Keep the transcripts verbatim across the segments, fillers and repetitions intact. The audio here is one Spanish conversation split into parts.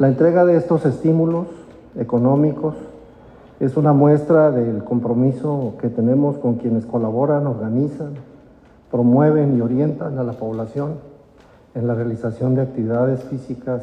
La entrega de estos estímulos económicos es una muestra del compromiso que tenemos con quienes colaboran, organizan, promueven y orientan a la población en la realización de actividades físicas,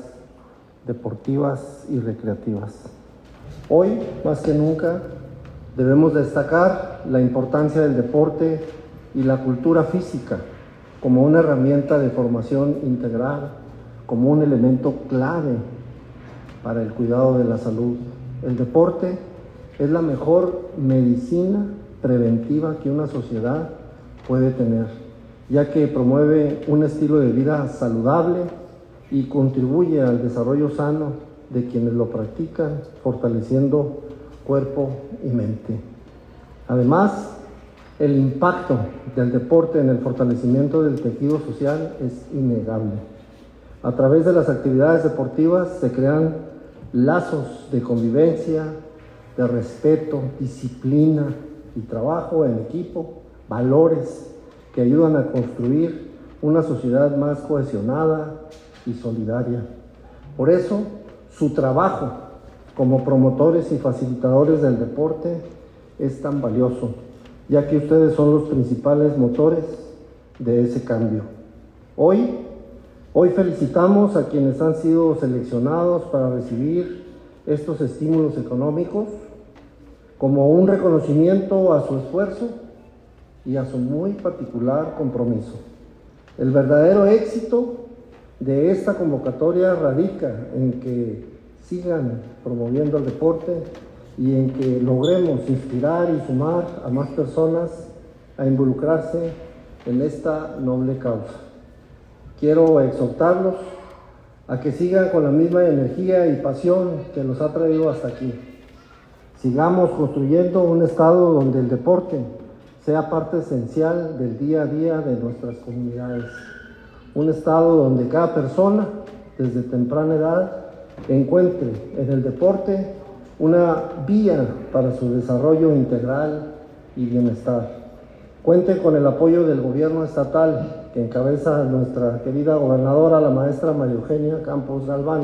deportivas y recreativas. Hoy, más que nunca, debemos destacar la importancia del deporte y la cultura física como una herramienta de formación integral, como un elemento clave para el cuidado de la salud. El deporte es la mejor medicina preventiva que una sociedad puede tener, ya que promueve un estilo de vida saludable y contribuye al desarrollo sano de quienes lo practican, fortaleciendo cuerpo y mente. Además, el impacto del deporte en el fortalecimiento del tejido social es innegable. A través de las actividades deportivas se crean lazos de convivencia, de respeto, disciplina y trabajo en equipo, valores que ayudan a construir una sociedad más cohesionada y solidaria. Por eso, su trabajo como promotores y facilitadores del deporte es tan valioso, ya que ustedes son los principales motores de ese cambio. Hoy, hoy felicitamos a quienes han sido seleccionados para recibir estos estímulos económicos como un reconocimiento a su esfuerzo y a su muy particular compromiso. El verdadero éxito de esta convocatoria radica en que sigan promoviendo el deporte y en que logremos inspirar y sumar a más personas a involucrarse en esta noble causa. Quiero exhortarlos a que sigan con la misma energía y pasión que los ha traído hasta aquí. Sigamos construyendo un estado donde el deporte sea parte esencial del día a día de nuestras comunidades. Un estado donde cada persona, desde temprana edad, encuentre en el deporte una vía para su desarrollo integral y bienestar. Cuente con el apoyo del gobierno estatal que encabeza nuestra querida gobernadora, la maestra María Eugenia Campos Galván,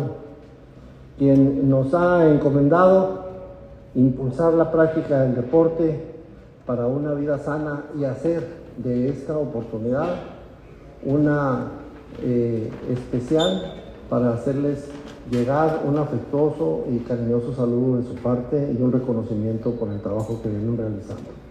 quien nos ha encomendado impulsar la práctica del deporte para una vida sana y hacer de esta oportunidad una eh, especial para hacerles llegar un afectuoso y cariñoso saludo de su parte y un reconocimiento por el trabajo que vienen realizando.